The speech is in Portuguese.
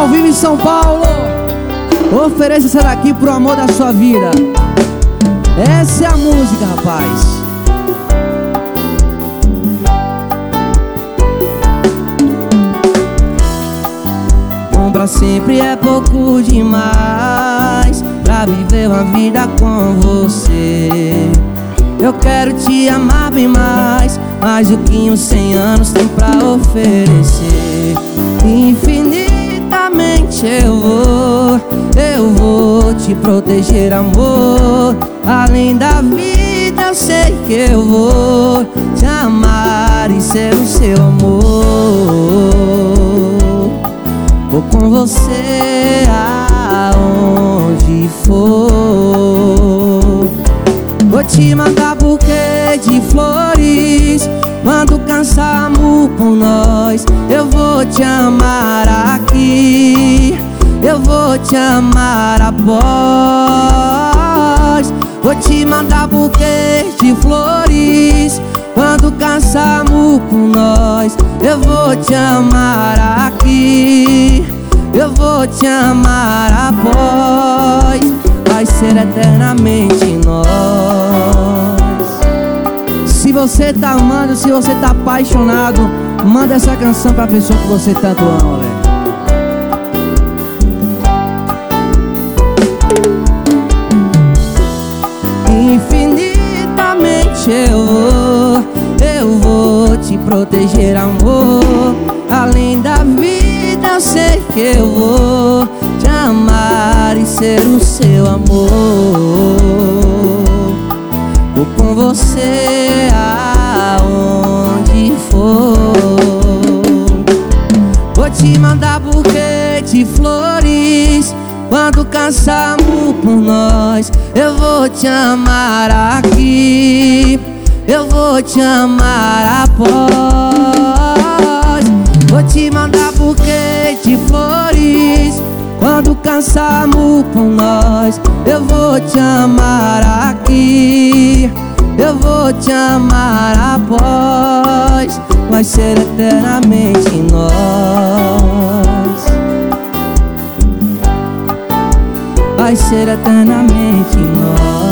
ao vivo em São Paulo. Ofereça essa daqui pro amor da sua vida. Essa é a música, rapaz. Pra sempre é pouco demais pra viver uma vida com você. Eu quero te amar bem mais do que uns 100 anos tem pra oferecer. Infinitamente eu vou te proteger, amor. Além da vida eu sei que eu vou te amar e ser o seu amor. Vou com você aonde for. Vou te mandar buquê de flores quando cansarmos por nós. Eu vou te amar aqui, eu vou te amar após. Vou te mandar buquê de flores quando cansarmos por nós. Eu vou te amar aqui, eu vou te amar após. Vai ser eternamente nós. Se você tá amando, se você tá apaixonado, manda essa canção pra pessoa que você tanto ama, velho. Infinitamente eu vou te proteger, amor. Além da vida eu sei que eu vou te amar e ser o seu amor. Vou com você aonde for. Vou te mandar buquê de flores quando cansarmos por nós. Eu vou te amar aqui, eu vou te amar após. Vou te mandar buquê de flores quando cansarmos por nós. Eu vou te amar aqui, eu vou te amar após. Vai ser eternamente nós. Vai ser eternamente nós.